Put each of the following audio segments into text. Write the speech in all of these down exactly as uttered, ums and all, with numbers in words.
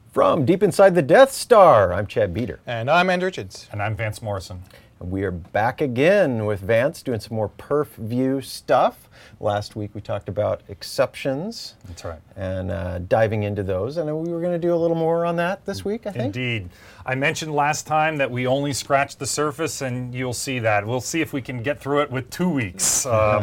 From deep inside the Death Star, I'm Chad Beater. And I'm Andrew Richards. And I'm Vance Morrison. And we are back again with Vance doing some more perf view stuff. Last week we talked about exceptions. That's right. And uh, diving into those. And we were going to do a little more on that this week, I think. Indeed. I mentioned last time that we only scratched the surface, and you'll see that. We'll see if we can get through it with two weeks. Um,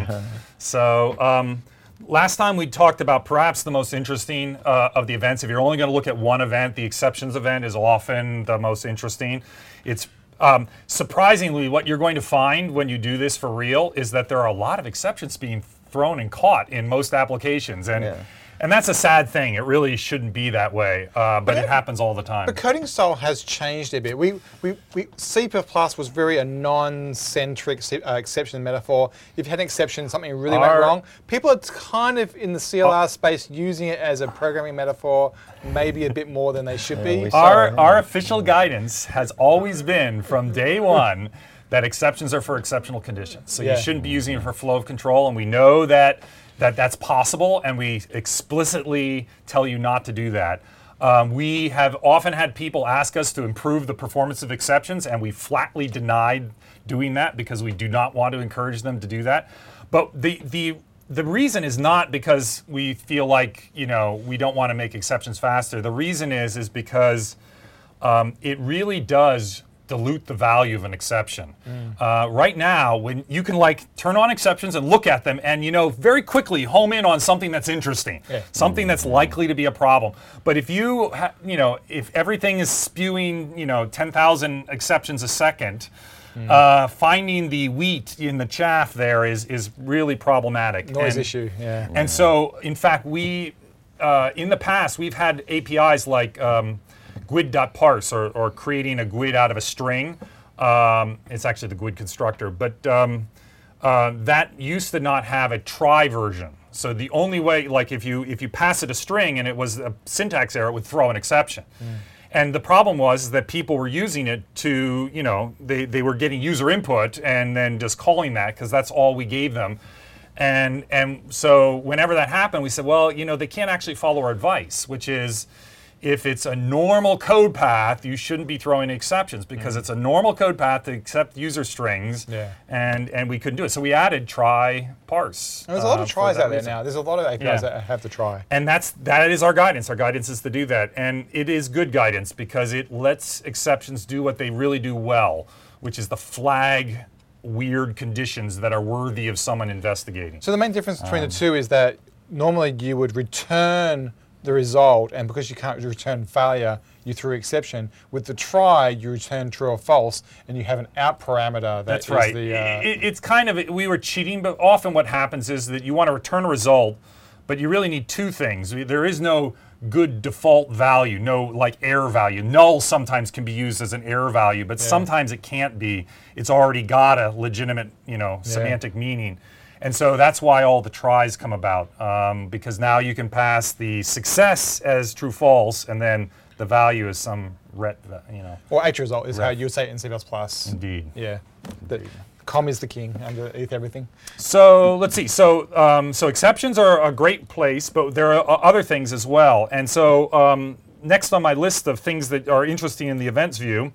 so... Um, Last time we talked about perhaps the most interesting uh, of the events. If you're only going to look at one event, the exceptions event is often the most interesting. It's um, surprisingly what you're going to find when you do this for real is that there are a lot of exceptions being thrown and caught in most applications. And yeah. And that's a sad thing. It really shouldn't be that way, uh, but, but it, it happens all the time. The coding style has changed a bit. We, we, we C P plus was very a non-centric uh, exception metaphor. If you had an exception, something really Our, went wrong. People are kind of in the C L R uh, space using it as a programming metaphor, maybe a bit more than they should yeah, be. Our, our official guidance has always been from day one that exceptions are for exceptional conditions. So yeah. you shouldn't be using it for flow of control, and we know that that that's possible, and we explicitly tell you not to do that. Um, we have often had people ask us to improve the performance of exceptions, and we flatly denied doing that because we do not want to encourage them to do that. But the the the reason is not because we feel like, you know, we don't want to make exceptions faster. The reason is is because um, it really does dilute the value of an exception. Mm. Uh, right now, when you can like turn on exceptions and look at them and, you know, very quickly home in on something that's interesting, yeah. something that's likely to be a problem. But if you, ha- you know, if everything is spewing, you know, ten thousand exceptions a second, mm. uh, finding the wheat in the chaff there is is really problematic. Noise and, issue, yeah. And so, in fact, we, uh, in the past, we've had A P Is like, um, gwid.parse, or, or creating a gwid out of a string. Um, it's actually the gwid constructor, but um, uh, that used to not have a try version. So the only way, like if you if you pass it a string and it was a syntax error, it would throw an exception. Mm. And the problem was that people were using it to, you know, they, they were getting user input and then just calling that because that's all we gave them. And and so whenever that happened, we said, well, you know, they can't actually follow our advice, which is, if it's a normal code path, you shouldn't be throwing exceptions because mm. it's a normal code path to accept user strings, yeah. and, and we couldn't do it. So we added try parse. And there's a lot uh, of tries out there reason. now. There's a lot of A P Is yeah. that have to try. And that's that is our guidance. Our guidance is to do that. And it is good guidance because it lets exceptions do what they really do well, which is the flag weird conditions that are worthy of someone investigating. So the main difference between um, the two is that normally you would return the result, and because you can't return failure, you threw exception. With the try, you return true or false, and you have an out parameter. That That's is right. The, uh, it, it's kind of, we were cheating, but often what happens is that you want to return a result, but you really need two things. There is no good default value, no like error value. Null sometimes can be used as an error value, but yeah. sometimes it can't be. It's already got a legitimate, you know, yeah. semantic meaning. And so that's why all the tries come about, um, because now you can pass the success as true false, and then the value is some ret, you know. Or H result is ref. how you would say it in C plus plus. Indeed. Yeah. The, com is the king underneath everything. So let's see. So um, so exceptions are a great place, but there are other things as well. And so um, next on my list of things that are interesting in the events view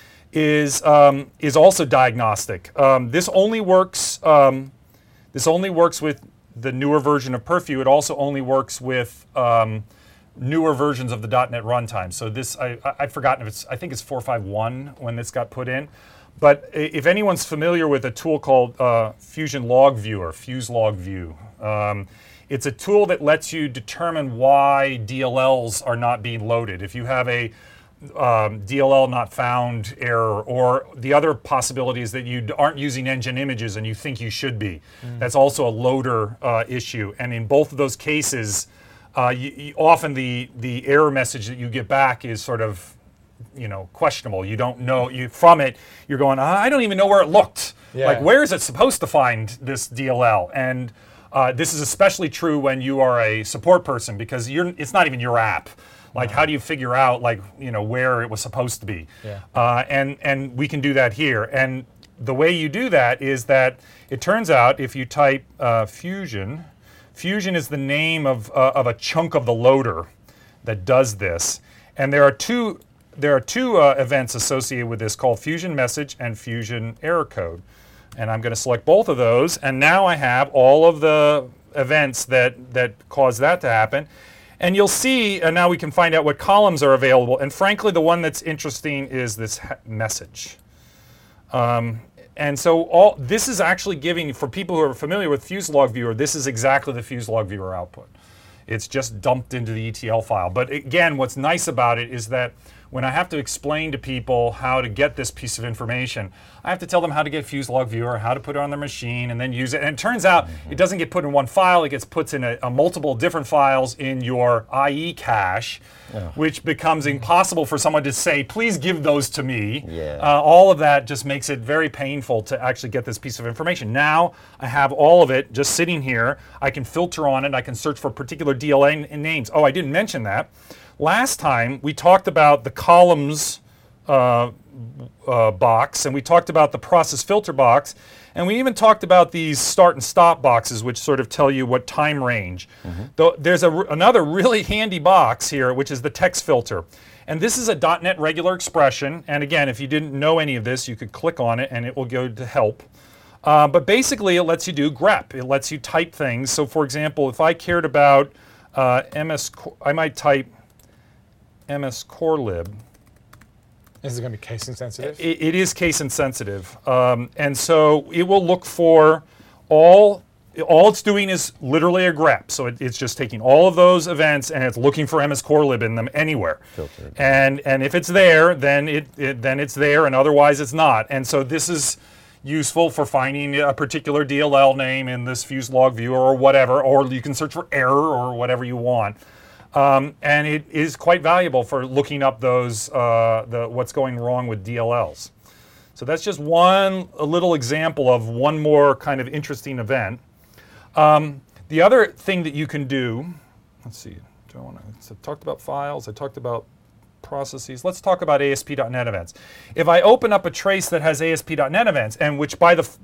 is um, is also diagnostic. Um, this only works. Um, This only works with the newer version of PerfView. It also only works with um, newer versions of the dot net runtime. So this, I, I, I've forgotten if it's, I think it's four point five one when this got put in. But if anyone's familiar with a tool called uh, Fusion Log Viewer, Fuse Log View, um, it's a tool that lets you determine why D L Ls are not being loaded. If you have a Um, D L L not found error, or the other possibility is that you aren't using engine images and you think you should be. Mm. That's also a loader uh, issue. And in both of those cases, uh, you, you, often the, the error message that you get back is sort of, you know, questionable. You don't know, you from it, you're going, I don't even know where it looked. Yeah. Like, where is it supposed to find this D L L? And uh, this is especially true when you are a support person, because you're, it's not even your app. Like, how do you figure out, like, you know, where it was supposed to be? Yeah. Uh, and, and we can do that here. And the way you do that is that it turns out if you type uh, Fusion, Fusion is the name of, uh, of a chunk of the loader that does this. And there are two there are two uh, events associated with this called Fusion Message and Fusion Error Code. And I'm going to select both of those, and now I have all of the events that that cause that to happen. And you'll see, and now we can find out what columns are available. And frankly, the one that's interesting is this message. Um, and so all this is actually giving, for people who are familiar with Fuselog Viewer, this is exactly the Fuselog Viewer output. It's just dumped into the E T L file. But again, what's nice about it is that when I have to explain to people how to get this piece of information, I have to tell them how to get Fuselog Viewer, how to put it on their machine, and then use it. And it turns out mm-hmm. it doesn't get put in one file, it gets put in a, a multiple different files in your I E cache, oh. which becomes impossible for someone to say, please give those to me. Yeah. Uh, all of that just makes it very painful to actually get this piece of information. Now I have all of it just sitting here. I can filter on it. I can search for particular D L L names. Oh, I didn't mention that. Last time we talked about the columns uh, uh, box, and we talked about the process filter box, and we even talked about these start and stop boxes, which sort of tell you what time range. Mm-hmm. Though there's a, another really handy box here, which is the text filter. And this is a dot net regular expression, and again, if you didn't know any of this, you could click on it and it will go to help. Uh, but basically it lets you do grep. It lets you type things. So for example, if I cared about uh, M S, I might type mscorelib. Is it going to be case insensitive? It, it is case insensitive. Um, and so it will look for all, all it's doing is literally a grep. So it, it's just taking all of those events and it's looking for mscorelib in them anywhere. Filtered. And and if it's there, then it, it then it's there, and otherwise it's not. And so this is useful for finding a particular D L L name in this Fuselog Viewer or whatever, or you can search for error or whatever you want. Um, and it is quite valuable for looking up those uh, the what's going wrong with D L Ls. So that's just one a little example of one more kind of interesting event. Um, the other thing that you can do, let's see, do I want to? So I talked about files. I talked about processes. Let's talk about A S P dot net events. If I open up a trace that has A S P dot net events, and which by the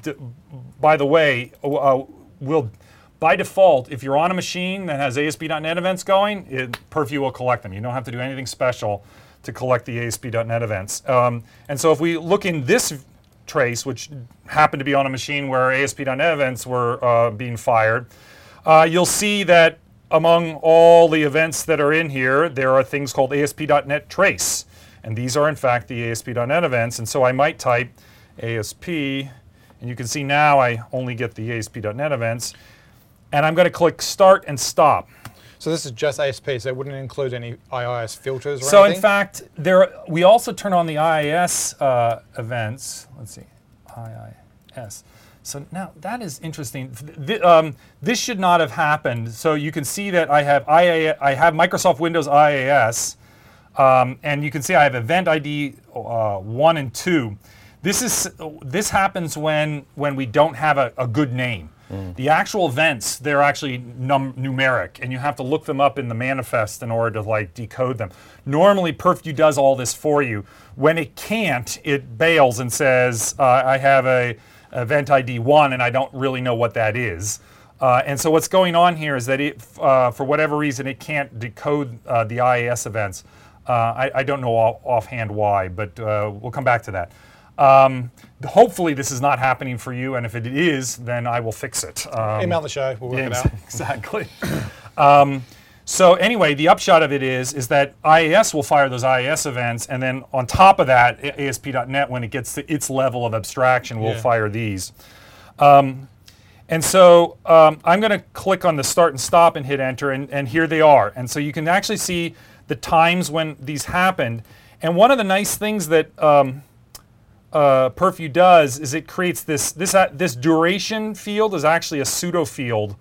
by the way uh, will by default, if you're on a machine that has A S P dot net events going, it, Purview will collect them. You don't have to do anything special to collect the A S P dot net events. Um, and so if we look in this trace, which happened to be on a machine where A S P dot net events were uh, being fired, uh, you'll see that among all the events that are in here, there are things called A S P dot net trace. And these are in fact the A S P dot net events. And so I might type A S P, and you can see now I only get the A S P dot net events. And I'm going to click Start and Stop. So this is just A S P, so it wouldn't include any I I S filters or so anything? In fact, there we also turn on the I I S uh, events. Let's see, I I S. So now that is interesting. Th um, this should not have happened. So you can see that I have I A, I have Microsoft Windows I A S, um, and you can see I have event I D uh, one and two. This is this happens when when we don't have a, a good name. Mm. The actual events, they're actually num numeric, and you have to look them up in the manifest in order to like decode them. Normally, Purview does all this for you. When it can't, it bails and says, uh, I have a event I D one, and I don't really know what that is. Uh, and so what's going on here is that it, uh, for whatever reason, it can't decode uh, the I A S events. Uh, I, I don't know off, offhand why, but uh, we'll come back to that. Um, hopefully this is not happening for you, and if it is, then I will fix it. Um, Email the show, we'll work yeah, it out. Exactly. um, so anyway, the upshot of it is, is that I A S will fire those I A S events, and then on top of that, A S P dot net, when it gets to its level of abstraction, will yeah. fire these. Um, and so um, I'm going to click on the Start and Stop and hit Enter, and, and here they are. And so you can actually see the times when these happened. And one of the nice things that um, Uh, Purview does is it creates this this uh, this duration field is actually a pseudo field.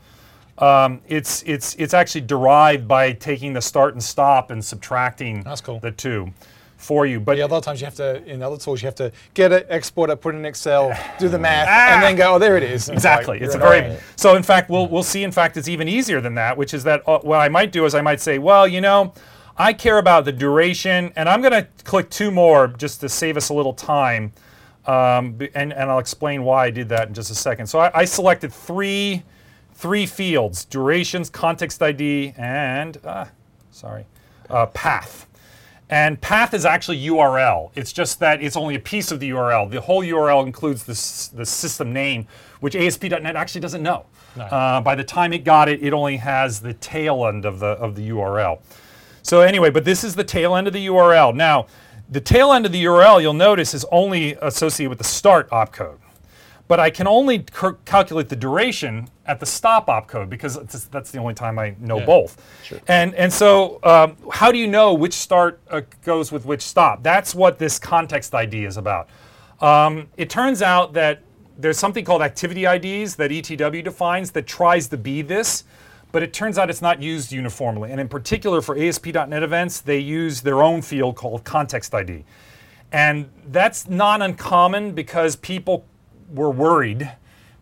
Um, it's it's it's actually derived by taking the start and stop and subtracting That's cool. the two for you. But yeah, other times you have to, in other tools, you have to get it, export it, put it in Excel, do the math, ah! and then go, oh, there it is. Exactly. It's, it's like, a very right. So in fact, we'll we'll see. In fact, it's even easier than that, which is that uh, what I might do is I might say, well, you know, I care about the duration, and I'm going to click two more just to save us a little time, um, and, and I'll explain why I did that in just a second. So I, I selected three, three fields: durations, context I D, and uh, sorry, uh, path. And path is actually U R L. It's just that it's only a piece of the U R L. The whole U R L includes this, the system name, which A S P dot net actually doesn't know. No. Uh, by the time it got it, it only has the tail end of the of the U R L. So anyway, but this is the tail end of the U R L. Now, the tail end of the U R L, you'll notice, is only associated with the start opcode. But I can only calculate the duration at the stop opcode because it's, that's the only time I know Yeah. both. Sure. And and so um, how do you know which start uh, goes with which stop? That's what this context I D is about. Um, it turns out that there's something called activity I Ds that E T W defines that tries to be this, but it turns out it's not used uniformly. And in particular for A S P dot net events, they use their own field called context I D. And that's not uncommon because people were worried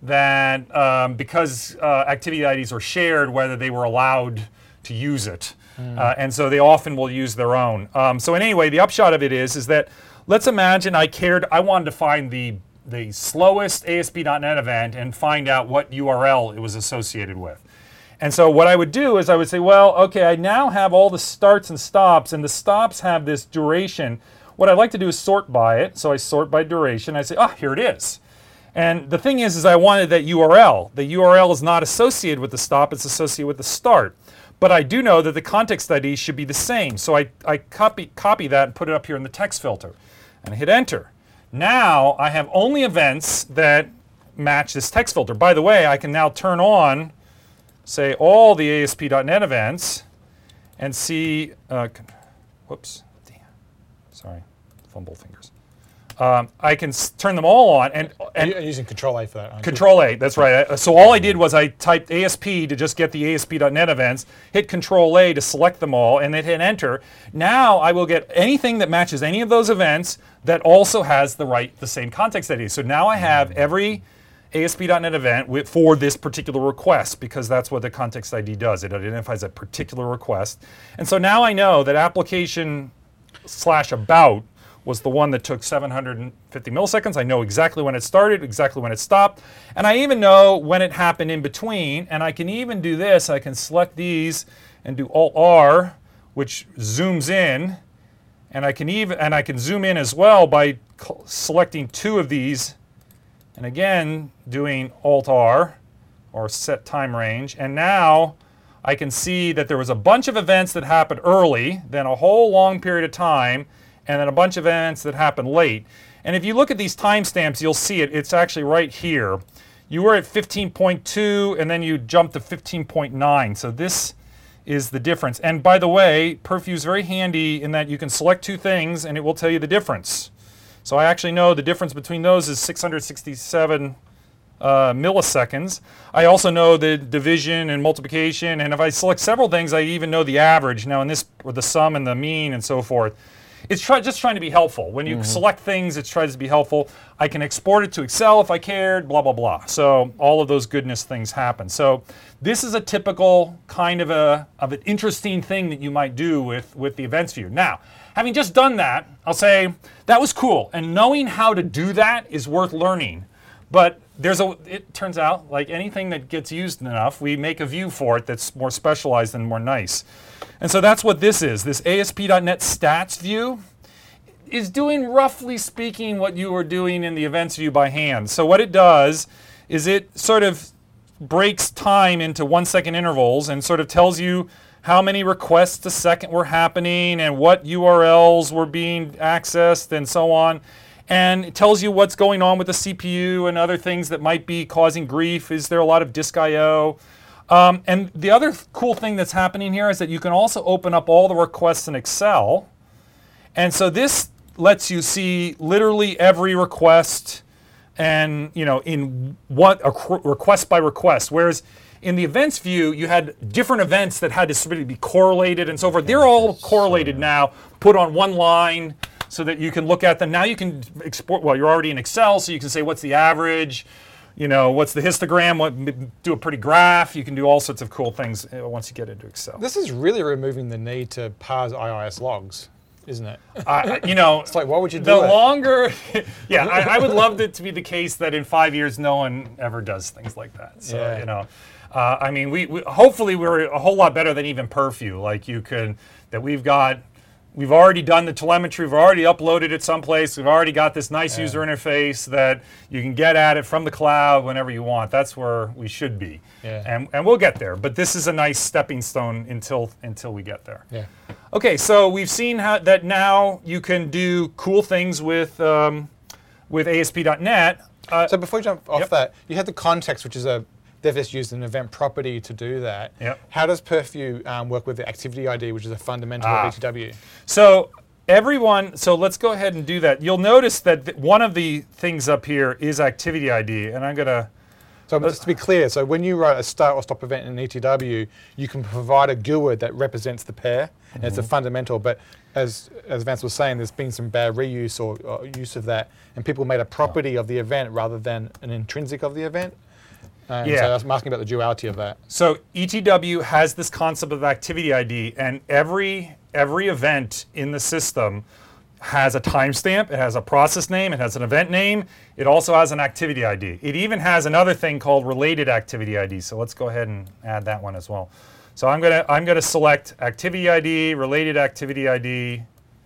that um, because uh, activity I Ds are shared, whether they were allowed to use it. Mm. Uh, and so they often will use their own. Um, so anyway, the upshot of it is, is that let's imagine I cared, I wanted to find the, the slowest A S P dot net event and find out what U R L it was associated with. And so what I would do is I would say, well, okay, I now have all the starts and stops, and the stops have this duration. What I'd like to do is sort by it. So I sort by duration. I say, oh, here it is. And the thing is, is I wanted that U R L. The U R L is not associated with the stop, it's associated with the start. But I do know that the context I D should be the same. So I, I copy, copy that and put it up here in the text filter. And I hit enter. Now I have only events that match this text filter. By the way, I can now turn on, say, all the A S P dot net events and see, uh, whoops, damn, sorry, fumble fingers. Um, I can s turn them all on, and, and You're using Control A for that, aren't you? Control A, that's right. Uh, So all I did was I typed A S P to just get the A S P dot net events, hit Control A to select them all, and then hit enter. Now I will get anything that matches any of those events that also has the right, the same context I D. So now I have every A S P dot net event with, for this particular request, because that's what the context I D does. It identifies a particular request. And so now I know that application slash about was the one that took seven hundred fifty milliseconds. I know exactly when it started, exactly when it stopped, and I even know when it happened in between, and I can even do this. I can select these and do Alt R, which zooms in, and I can even and I can zoom in as well by selecting two of these, and again doing Alt R, or set time range, and now I can see that there was a bunch of events that happened early, then a whole long period of time, and then a bunch of events that happen late. And if you look at these timestamps, you'll see it. It's actually right here. You were at fifteen point two, and then you jumped to fifteen point nine. So this is the difference. And by the way, Perfview is very handy in that you can select two things, and it will tell you the difference. So I actually know the difference between those is six hundred sixty-seven uh, milliseconds. I also know the division and multiplication, and if I select several things, I even know the average. Now in this, or the sum and the mean and so forth. It's try, just trying to be helpful. When you mm-hmm. select things, it tries to be helpful. I can export it to Excel if I cared, blah, blah, blah. So all of those goodness things happen. So this is a typical kind of a of an interesting thing that you might do with, with the events view. Now, having just done that, I'll say that was cool. And knowing how to do that is worth learning. But there's a, it turns out, like anything that gets used enough, we make a view for it that's more specialized and more nice. And so that's what this is. This A S P dot net stats view is doing, roughly speaking, what you were doing in the events view by hand. So what it does is it sort of breaks time into one second intervals and sort of tells you how many requests a second were happening and what U R Ls were being accessed and so on. And it tells you what's going on with the C P U and other things that might be causing grief. Is there a lot of disk I O? Um, and the other th- cool thing that's happening here is that you can also open up all the requests in Excel. And so this lets you see literally every request and, you know, in what a cr- request by request. Whereas in the events view, you had different events that had to sort of be correlated and so forth. They're all correlated now, put on one line so that you can look at them. Now you can export, well, you're already in Excel, so you can say what's the average, you know, what's the histogram, what, do a pretty graph. You can do all sorts of cool things once you get into Excel. This is really removing the need to parse I I S logs, isn't it? Uh, you know, it's like, why would you do the it? longer, yeah, I, I would love it to be the case that in five years no one ever does things like that. So, Yeah. you know, uh, I mean, we, we hopefully we're a whole lot better than even Perfview. Like you could, that we've got we've already done the telemetry, we've already uploaded it someplace, we've already got this nice Yeah. user interface that you can get at it from the cloud whenever you want. That's where we should be. Yeah. And, and we'll get there, but this is a nice stepping stone until, until we get there. Yeah. Okay, so we've seen how that now you can do cool things with, um, with A S P dot net. Uh, So before you jump off Yep. that, you had the context, which is a they've just used an event property to do that. Yep. How does Purview um, work with the activity I D, which is a fundamental Ah. of E T W? So everyone, so let's go ahead and do that. You'll notice that th- one of the things up here is activity I D, and I'm gonna, So just to be clear, so when you write a start or stop event in E T W, you can provide a G U I D that represents the pair, and it's a fundamental. But as as Vance was saying, there's been some bad reuse or, or use of that, and people made a property of the event rather than an intrinsic of the event. And Yeah. So I'm asking about the duality of that. so E T W has this concept of activity I D, and every every event in the system has a timestamp, it has a process name, it has an event name, it also has an activity I D. It even has another thing called related activity I D. So let's go ahead and add that one as well. So I'm gonna I'm gonna select activity I D, related activity I D,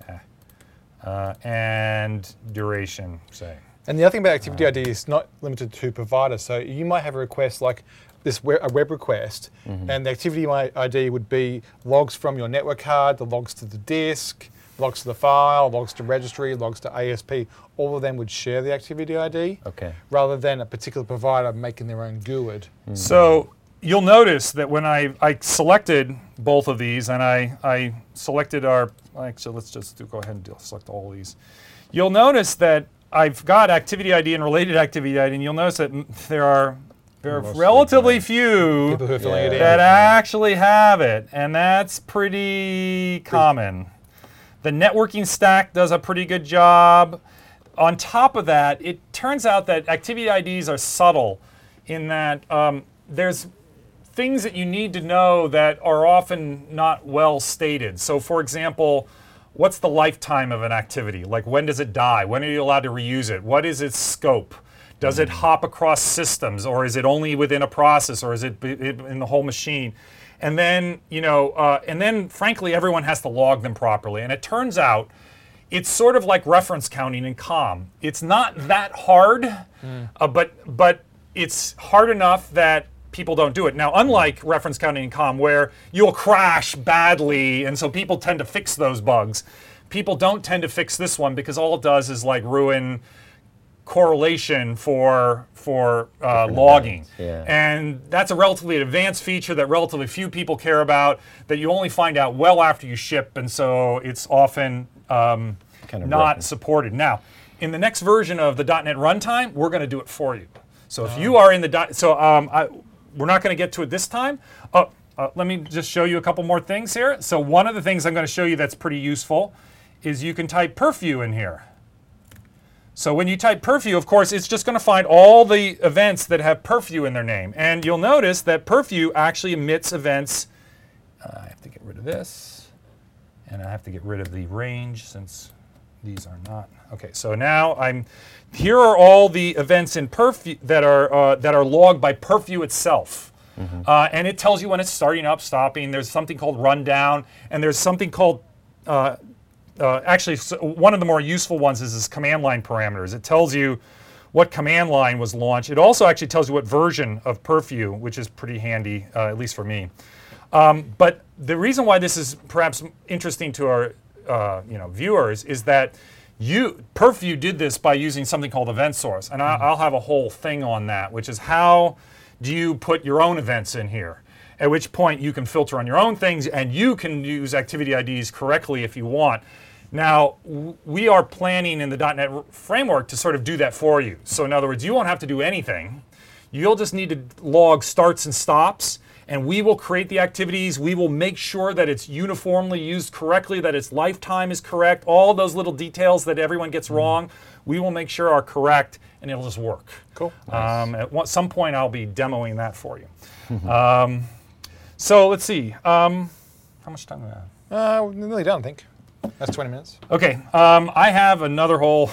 uh, and duration, say. And the other thing about Activity I D is not limited to providers. So you might have a request like this, we- a web request, and the Activity I D would be logs from your network card, the logs to the disk, logs to the file, logs to registry, logs to A S P. All of them would share the Activity I D, Okay. rather than a particular provider making their own G U I D. So you'll notice that when I, I selected both of these, and I, I selected our, actually let's just do, go ahead and do, select all of these. You'll notice that I've got activity I D and related activity I D, and you'll notice that m- there are, there are Mostly relatively blank. few People who are filling it in. that actually have it, and that's pretty common. The networking stack does a pretty good job. On top of that, it turns out that activity I Ds are subtle in that um, there's things that you need to know that are often not well stated. So for example, what's the lifetime of an activity? Like when does it die? When are you allowed to reuse it? What is its scope? Does it hop across systems, or is it only within a process, or is it b- it- in the whole machine? And then, you know, uh, and then frankly, everyone has to log them properly. And it turns out it's sort of like reference counting in COM. It's not that hard, uh, but but it's hard enough that people don't do it. Now, unlike reference counting in COM, where you'll crash badly, and so people tend to fix those bugs, people don't tend to fix this one because all it does is like ruin correlation for for uh, logging. events, yeah. And that's a relatively advanced feature that relatively few people care about, that you only find out well after you ship, and so it's often um, Kind of not broken. supported. Now, in the next version of the .NET runtime, we're going to do it for you. So if you are in the dot, so um, I, we're not going to get to it this time. Uh, uh, let me just show you a couple more things here. So one of the things I'm going to show you that's pretty useful is you can type Purview in here. So when you type Purview, of course, it's just going to find all the events that have Purview in their name. And you'll notice that Purview actually emits events. Uh, I have to get rid of this. And I have to get rid of the range since these are not. Okay, so now I'm, here are all the events in Purview that are, uh, that are logged by Purview itself. Uh, and it tells you when it's starting up, stopping. There's something called rundown, and there's something called uh, Uh, actually, so one of the more useful ones is this command line parameters. It tells you what command line was launched. It also actually tells you what version of Purview, which is pretty handy, uh, at least for me. Um, but the reason why this is perhaps interesting to our uh, you know, viewers is that you Purview did this by using something called event source, and I, I'll have a whole thing on that, which is how do you put your own events in here? At which point you can filter on your own things, and you can use activity I Ds correctly if you want. Now, w- we are planning in the .NET r- framework to sort of do that for you. So in other words, you won't have to do anything. You'll just need to log starts and stops, and we will create the activities. We will make sure that it's uniformly used correctly, that its lifetime is correct. All those little details that everyone gets wrong, we will make sure are correct, and it'll just work. Cool. Um, at one, some point, I'll be demoing that for you. um, so let's see. Um, how much time do we have? Uh, we're nearly done, I think. That's twenty minutes. Okay, um, I have another whole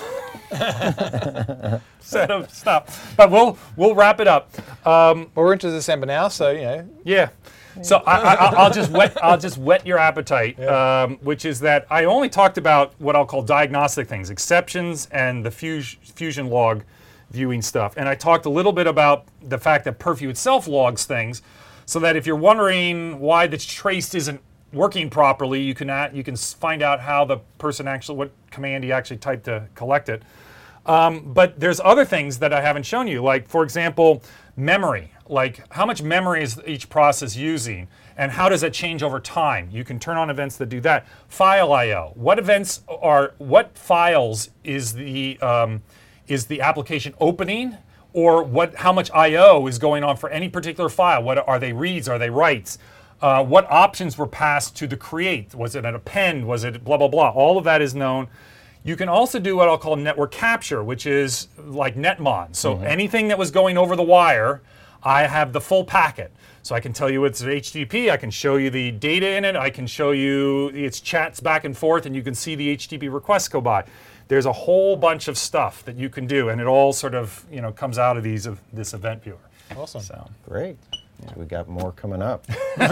set of stuff, but we'll we'll wrap it up. Um, Well, we're into December now, so you know. yeah. So I, I, I'll just whet I'll just whet your appetite, Yeah. um, which is that I only talked about what I'll call diagnostic things, exceptions, and the fus fusion log viewing stuff. And I talked a little bit about the fact that Purview itself logs things, so that if you're wondering why the trace isn't working properly, you can at, you can s- find out how the person actually, what command he actually typed to collect it. Um, but there's other things that I haven't shown you, like for example, memory. Like how much memory is each process using, and how does that change over time? You can turn on events that do that. File I O. What events are? What files is the um, is the application opening, or what? How much I O is going on for any particular file? What are they reads? Are they writes? Uh, what options were passed to the create? Was it an append? Was it blah blah blah? All of that is known. You can also do what I'll call network capture, which is like netmon. So mm-hmm. anything that was going over the wire, I have the full packet. So I can tell you it's H T T P, I can show you the data in it, I can show you its chats back and forth, and you can see the H T T P requests go by. There's a whole bunch of stuff that you can do, and it all sort of you know comes out of these of this event viewer. Awesome. So. Great. So we got more coming up.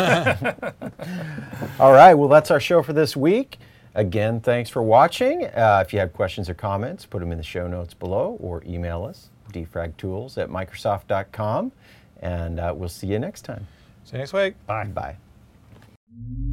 All right, well, that's our show for this week. Again, thanks for watching. Uh, if you have questions or comments, put them in the show notes below or email us, defragtools at microsoft dot com, and uh, we'll see you next time. See you next week. Bye. Bye.